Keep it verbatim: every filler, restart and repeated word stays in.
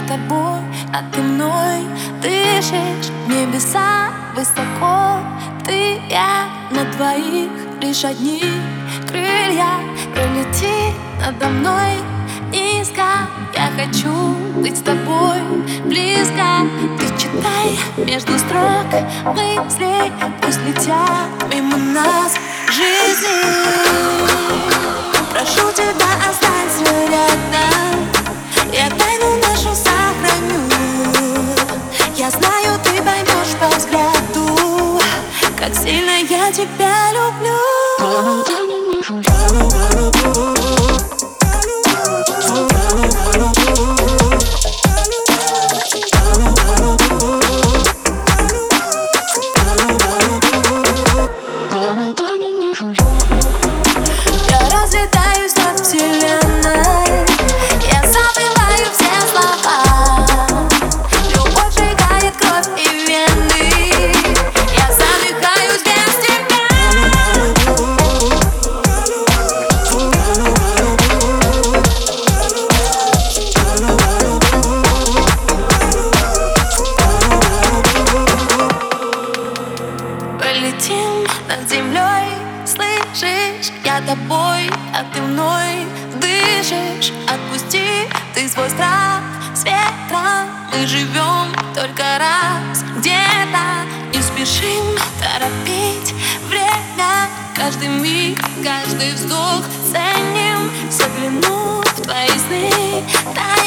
я тобой, а ты мной. Дышишь небеса высоко, ты, я на двоих, лишь одни крылья. Пролети надо мной низко, я хочу быть с тобой близко. Ты читай между строк мыслей, пусть летят мимо нас жизни. Прошу тебя, останься рядом, я тайну нашу сохраню. Я знаю, ты поймешь по взгляду, как сильно я тебя люблю. Я разлетаюсь над вселенной, я забываю все слова. Любовь сжигает кровь и вены, я задыхаюсь без тебя. Полетим над землей, слышишь, я тобой, а ты мной. Дышишь, отпусти ты свой страх с ветром. Мы живем только раз где-то, не спешим торопить время. Каждый миг, каждый вздох ценим, загляну в твои сны.